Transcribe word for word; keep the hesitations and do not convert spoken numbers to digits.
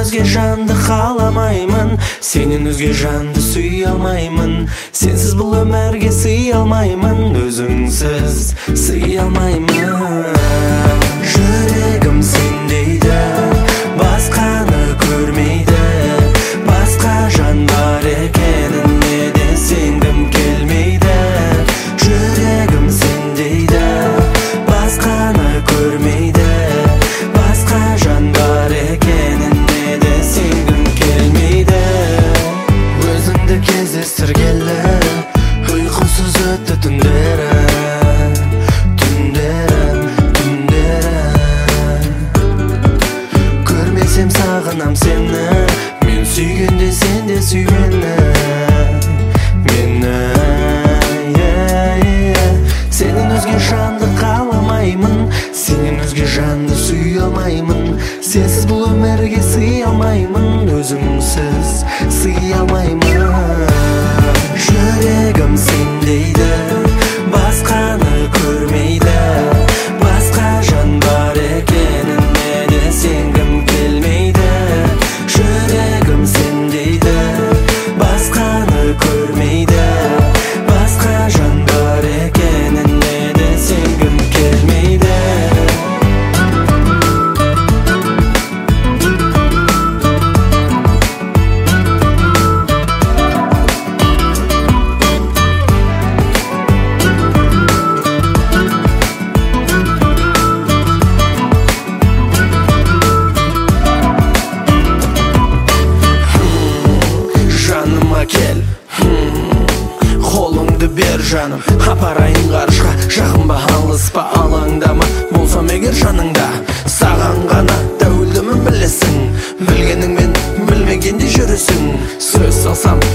өзге жанды қаламаймын, сенен өзге жанды сүй алмаймын. Сенсіз бұл өмірге сый алмаймын, өзіңсіз сый алмаймын. Жүрегім сен дейді, басқаны көрмейді, басқа жан бар екеніне де сенгім келмейді. Жүрегім сен дейді, басқаны көрмейді, басқа жан бар екеніне де сенгім келмейді. Өзіңді кездестіргелі ұйқысыз өтті түндерім, түндерім, түндерім. Көрмесем сағынам сені, мен сүйгенде сен де сүй мені, мені. Сенен өзге жанды қаламаймын, сенен өзге жанды сүй алмаймын. Сенсіз бұл өмірге сый алмаймын, өзіңсіз сый алмаймын. Жүрегім сен дейді, басқаны көрмейді, басқа жан бар екеніне де сенгім келмейді. Жүрегім сен дейді, басқаны көрмейді, басқа жан бар екеніне де сенгім келмейді. Кел, қолыңды бер жаным, апарайын ғарышқа, жақын ба алыс па алаңдама. Болсам егер жаныңда, саған ғана тәуелдімін білесің, білгеніңмен білмегенде жүресің. Сөз салсам